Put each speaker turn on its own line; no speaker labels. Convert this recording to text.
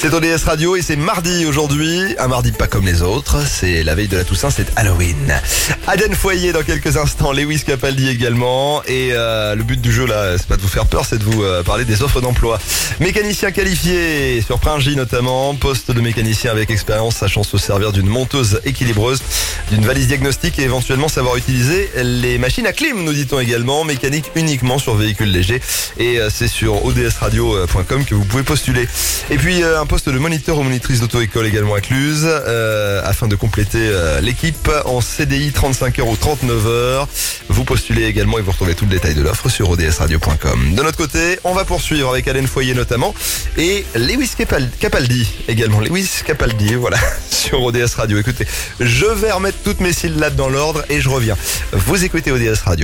C'est ODS Radio et c'est mardi aujourd'hui. Un mardi pas comme les autres. C'est la veille de la Toussaint, c'est Halloween. Aden Foyer dans quelques instants. Lewis Capaldi également. Et le but du jeu là, c'est pas de vous faire peur, c'est de vous parler des offres d'emploi. Mécanicien qualifié sur Pringy notamment. Poste de mécanicien avec expérience sachant se servir d'une monteuse équilibreuse, d'une valise diagnostique et éventuellement savoir utiliser les machines à clim, nous dit-on également. Mécanique uniquement sur véhicules légers. Et c'est sur odsradio.com que vous pouvez postuler. Et puis un poste de moniteur ou monitrice d'auto-école également à Cluse, afin de compléter l'équipe en CDI 35 heures ou 39 heures. Vous postulez également et vous retrouvez tout le détail de l'offre sur odsradio.com. De notre côté, on va poursuivre avec Aden Foyer notamment et Lewis Capaldi également. Lewis Capaldi, voilà, sur ODS Radio. Écoutez, je vais remettre toutes mes syllabes dans l'ordre et je reviens. Vous écoutez ODS Radio.